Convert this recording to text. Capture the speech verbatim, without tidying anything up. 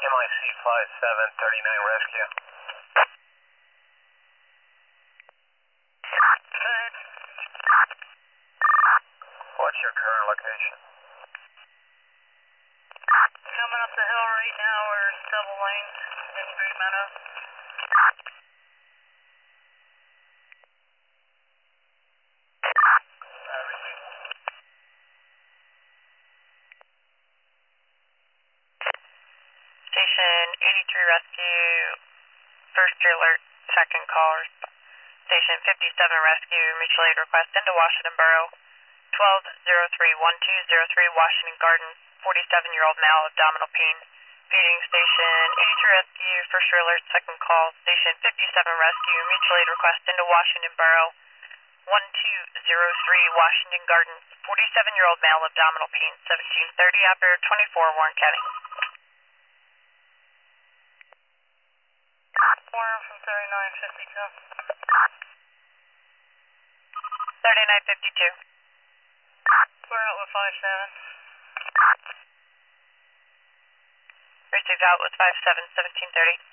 M I C five seven thirty-nine rescue. What's your current location? Coming up the hill right now, we're double lane in Green Meadow. Station eighty-three Rescue, first alert, second call. Station fifty-seven Rescue, mutual aid request into Washington Borough. twelve oh three one two oh three Washington Gardens, forty-seven-year-old male, abdominal pain. Feeding Station eighty-three Rescue, first alert, second call. Station fifty-seven Rescue, mutual aid request into Washington Borough. one two oh three Washington Gardens, forty-seven-year-old male, abdominal pain, seventeen thirty, operator twenty-four, Warren County. Warren from thirty-nine fifty-two. thirty-nine fifty-two. We're out with five seven. Received out with five seven, seventeen thirty.